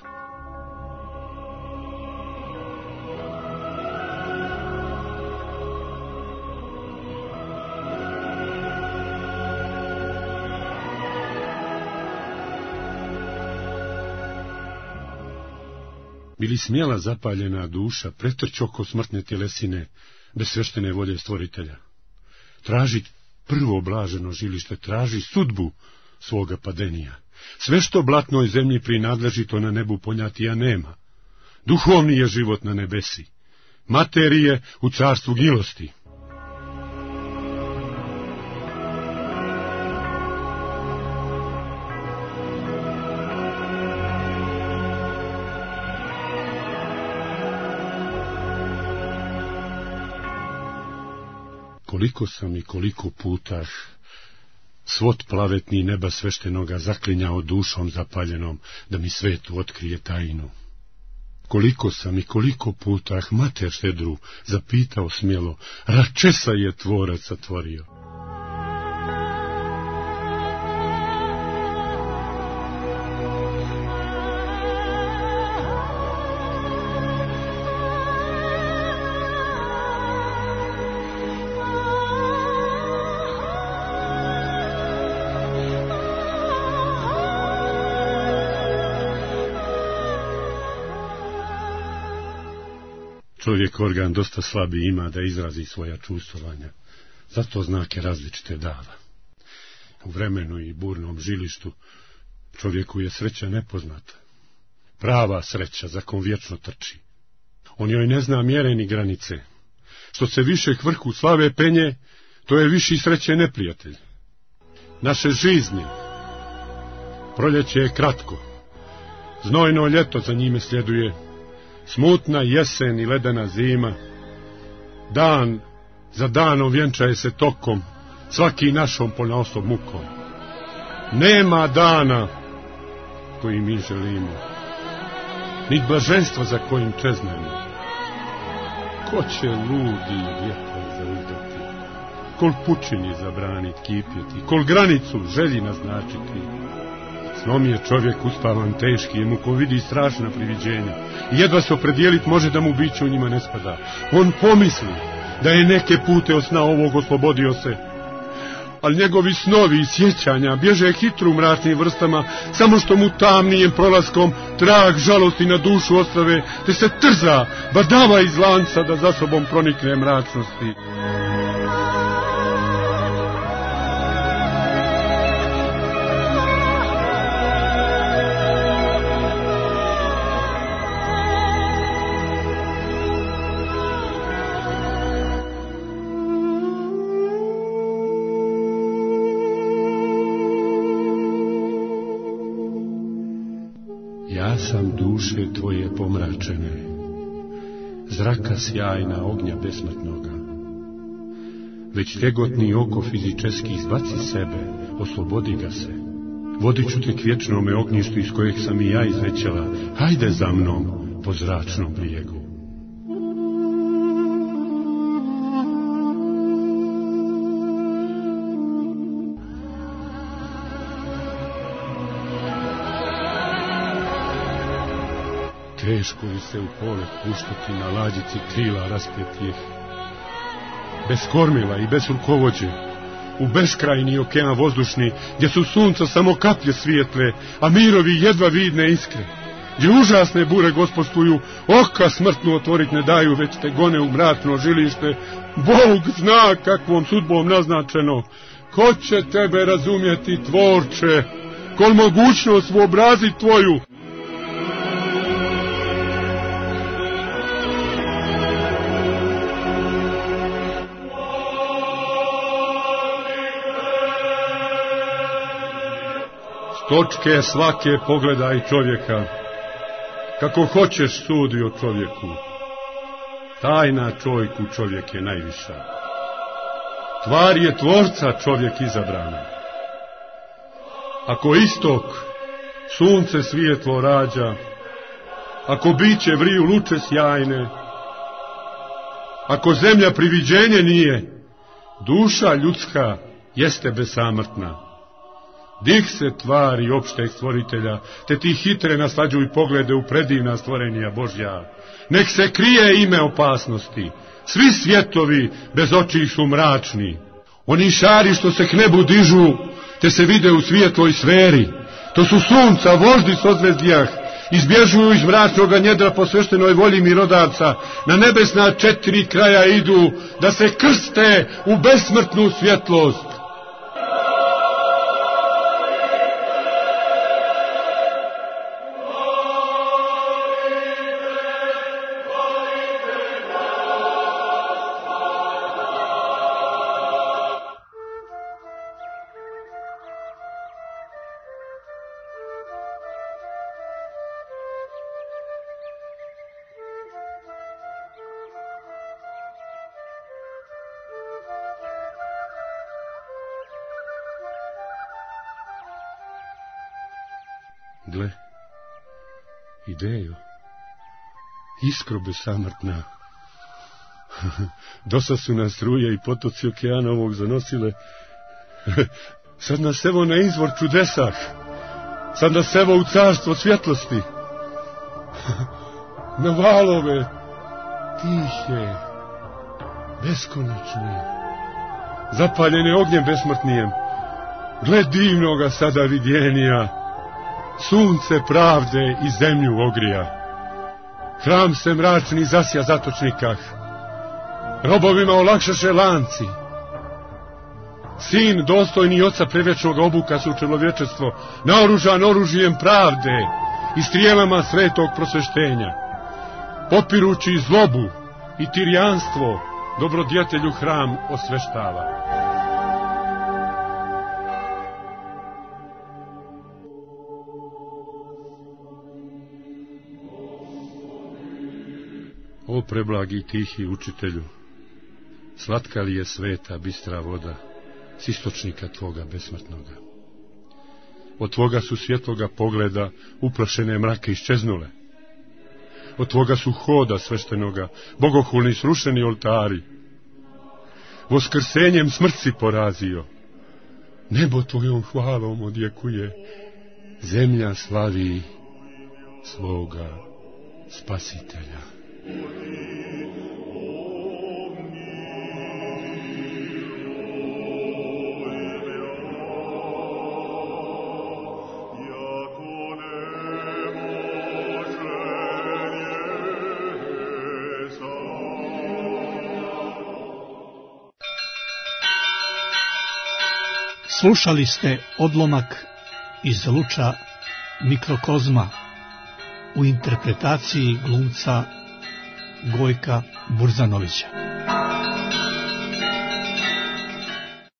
Bili smjela zapaljena duša pretrč oko smrtne tjelesine bez sveštene volje stvoritelja? Traži prvo blaženo žilište, traži sudbu svoga padenija. Sve što blatnoj zemlji prinadleži, to na nebu ponjatija nema. Duhovni je život na nebesi, materije u carstvu gilosti. Koliko sam i koliko putah svod plavetni neba sveštenoga zaklinjao dušom zapaljenom da mi svetu otkrije tajnu. Koliko sam i koliko putah mater štedru zapitao smjelo, račesa je tvorac satvorio. Čovjek organ dosta slabi ima da izrazi svoja čustvovanja, zato znake različite dava. U vremenu i burnom žilištu čovjeku je sreća nepoznata, prava sreća za kom vječno trči. On joj ne zna mjere ni granice. Što se više k vrhu slave penje, to je viši sreće neprijatelj. Naše žizni, proljeće je kratko, znojno ljeto za njime sljeduje, smutna jesen i ledena zima, dan za danom vjenčaje se tokom, svaki našom ponaosob mukom. Nema dana koji mi želimo, nit blaženstva za kojim čeznemo. Ko će ludi vjetar zauzdati, kol pučini zabranit kipjeti, kol granicu želji naznačiti? Snom je čovjek uspavan teški, jer mu ko vidi strašna priviđenja i jedva se opredijelit može da mu biće u njima ne spada. On pomisli da je neke pute od sna ovog oslobodio se, ali njegovi snovi i sjećanja bježe hitru mračnim vrstama, samo što mu tamnijem prolaskom trag žalosti na dušu ostrave, te se trza, badava iz lanca da za sobom pronikne mračnosti. Ja sam duše tvoje pomračene, zraka sjajna ognja besmrtnoga. Već tegotni oko fizičeski izbaci sebe, oslobodi ga se. Vodit ću te k vječnome ognjištu iz kojeg sam i ja izvećela, hajde za mnom po zračnom brijegu. Teško li se u polet puštati na lađici krila raspetih, bez kormila i bez rukovođe, u beskrajni okean vozdušni, gdje su sunca samo kaplje svijetle, a mirovi jedva vidne iskre, gdje užasne bure gospodstvuju, oka smrtnu otvorit ne daju, već te gone u mračno žilište. Bog zna kakvom sudbom naznačeno. Ko će tebe razumjeti, tvorče, kol mogućnost uobrazit tvoju? točke svake pogledaj čovjeka, kako hoćeš sudi o čovjeku. Tajna čovjeku čovjek je najviša. Tvar je tvorca čovjek izabrana. Ako istok sunce svijetlo rađa, ako biće vriju luče sjajne, ako zemlja priviđenje nije, duša ljudska jeste besamrtna. Dih se tvari opšteg stvoritelja, te ti hitre naslađuj poglede u predivna stvorenja Božja. Nek se krije ime opasnosti, svi svjetovi bez očih su mračni. Oni šari što se k nebu dižu, te se vide u svijetloj sferi, to su sunca, voždi sozvezdijah, izbježuju iz mračnog njedra po sveštenoj volji mirodavca, na nebesna četiri kraja idu, da se krste u besmrtnu svjetlost. Gle, idejo, iskro besamrtna. Dosa su nas struje i potoci okeana ovog zanosile. Sad nas evo na izvor čudesah. Sad nas evo u carstvo svjetlosti. Na valove tihe, beskonačne, zapaljene ognjem besmrtnijem. Gle divnoga sada vidjenija. Sunce pravde i zemlju ogrija. Hram se mračni zasja zatočnikah. Robovima olakšaše lanci. Sin dostojni oca prevečnog obuka su čelovječestvo, naoružan oružjem pravde i strijelama svetog prosveštenja. Popirući zlobu i tirijanstvo, dobrodjetelju hram osveštava. O preblagi tihi učitelju, slatka li je sveta bistra voda s istočnika tvoga besmrtnoga? Od tvoga su svjetloga pogleda uplašene mrake iščeznule. Od tvoga su hoda sveštenoga bogohulni srušeni oltari. Voskrsenjem smrt si porazio. Nebo tvojom hvalom odjekuje. Zemlja slavi svoga spasitelja. Slušali ste odlomak iz Luča Mikrokozma u interpretaciji glumca Gojka Burzanovića.